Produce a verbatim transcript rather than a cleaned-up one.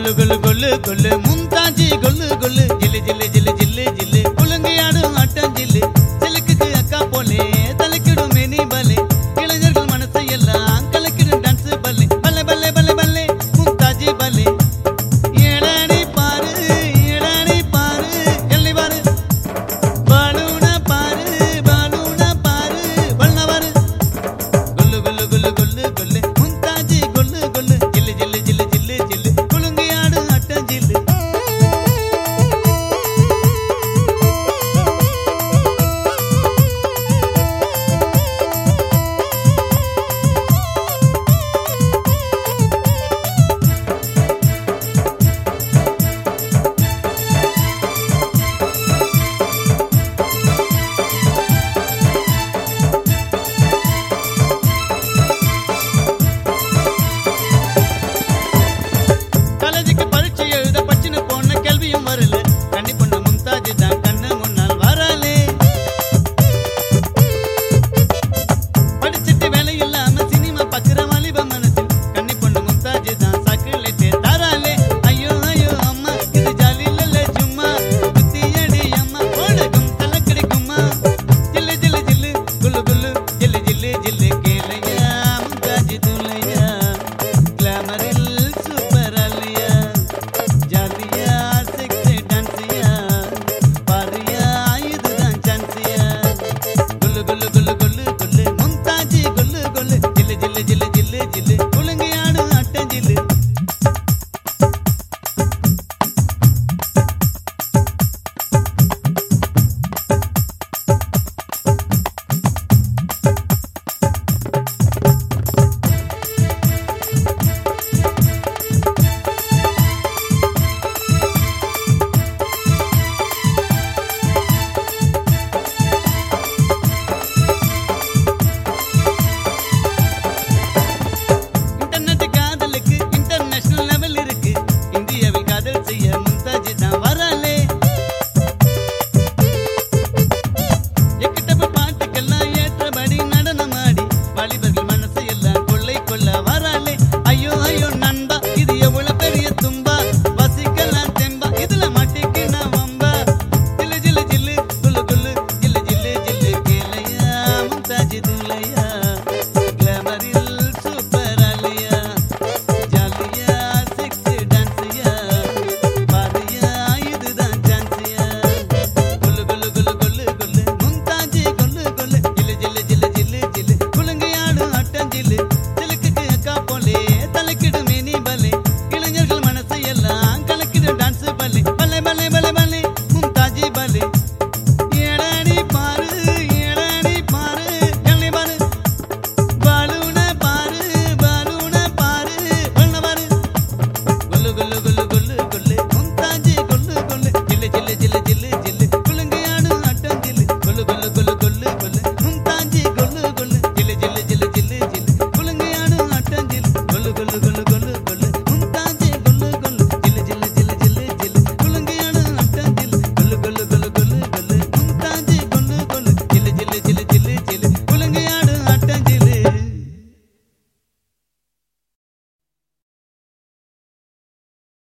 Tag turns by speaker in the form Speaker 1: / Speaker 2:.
Speaker 1: கொல்லு கொல்லு கொல்லு கொல்லு மும்தாஜி கொல்லு கொல்லு ஜில்லு ஜில்லு ஜில்லு ஜில்லு ஜில்லு குலுங்கியாடும் ஆட்டம் ஜில்லு சிலுக்குக்கு அக்கா போலே தலைக்கிடும் மெனி பலே இளைஞர்கள் மனசை எல்லாம் கலக்கிடும் டான்ஸ் பல்லே பல்லே பல்லே பல்லே பல்லே மும்தாஜி பல்லே ஏடாடி பாரு ஏடாடி பாரு எல்லி பாரு பாலூன பாரு பாலூன பாரு பல்ல பாரு கொல்லு கொல்லு கொல்லு கொல்லு கொல்லு மும்தாஜி கொல்லு கொல்லு ஜில்லு ஜில்லு ஜில்லு ஜில்லு ஜில்லு குலுங்கியாடும் ஆட்டம் ஜில்லு காலேஜுக்கு பரீட்சை எழுத பச்சினு போன கேள்வியும் வரல கண்ணி பொண்ணு மும்தாஜ் தான் கண்ணு முன்னால் வராலே படிச்சுட்டு வேலை இல்லாம சினிமா பாக்குற வாலிப மனசில் கண்ணி பொண்ணு மும்தாஜ் தான் சாக்குலேட்டே தாராலே ஐயோ ஐயோ அம்மா இது ஜாலி இல்ல சும்மா புத்தியடி அம்மா ஓடகும் தலக்கடிக்கும்மா ஜில்லு ஜில்லு ஜில்லு குல்லு குல்லு ஜில்லு ஜில்லு ஜில்லு கேளையா மும்தாஜ் துளையா கிளாமரில் சூப்பர் அலியா ஜாலியா செக்ஸி டான்ஸியா பாரியா இதுதான் சான்ஸியா குல்லு குல்லு குல்லு குல்லு குல்லு மும்தாஜி குல்லு குல்லு ஜில்லு ஜில்லு ஜில்லு ஜில்லு ஜில்லு குலுங்கியாடும் ஆட்டம் ஜில்லு இன்டர்நெட் காதலுக்கு இன்டர்நேஷனல் லெவல் இருக்கு இந்தியாவில் காதல் செய்ய மும்தாஜ் தான் வராலே எக்கிட்டப்ப பாட்டுக்கெல்லாம் ஏற்றபடி நடனமாடி வாலிபர்கள் மனசை எல்லாம் கொள்ளை கொள்ள வராலே ஐயோ ஐயோ நண்பா இது எவ்வளவு பெரிய தும்பா வசிக்கலாம் தெம்பா இதுல மாட்டிக்கு நான் வம்பா ஜில்லு ஜில்லு ஜில்லு குல்லு குல்லு ஜில்லு ஜில்லு ஜில்லு கேளையா மும்தாஜ் துளையா கிளாமரில் சூப்பர் அலியா ஜாலியா செக்ஸி டான்ஸியா பாரியா இதுதான் சான்ஸியா கொல்லு கொல்லு கொல்லு கொல்லு கொல்லு மும்தாஜி கொல்லு கொல்லு ஜில்லு ஜில்லு ஜில்லு ஜில்லு ஜில்லு குலுங்கியாடும் ஆட்டம் ஜில்லு சிலுக்குக்கு அக்கா போலே தலைக்கிடும் மெனி பலே இளைஞர்கள் மனசை எல்லாம் கலக்கிடும் டான்ஸ்